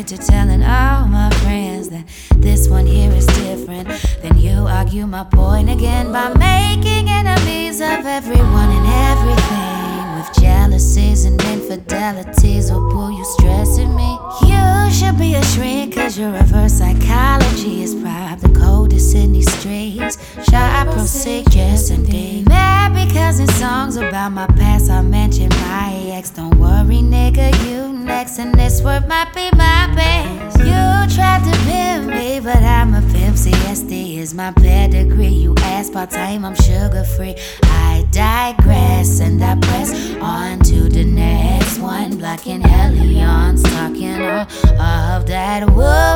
to telling all my friends that this one here is different. Then you argue my point again by making enemies of everyone and everything, with jealousies and infidelities. Oh boy, you stressing me. You should be a shrink, cause your reverse psychology is probably the coldest in these streets. Shall I proceed? Yes indeed. Mad because in songs about my past I mention my ex. Don't worry nigga, you next, and this word might be my best. You tried to pimp me, but I'm a pimp. CSD is my pedigree. You aspartame, I'm sugar free. I digress and I press on to the next one. Blocking hellions, talking all of that wood.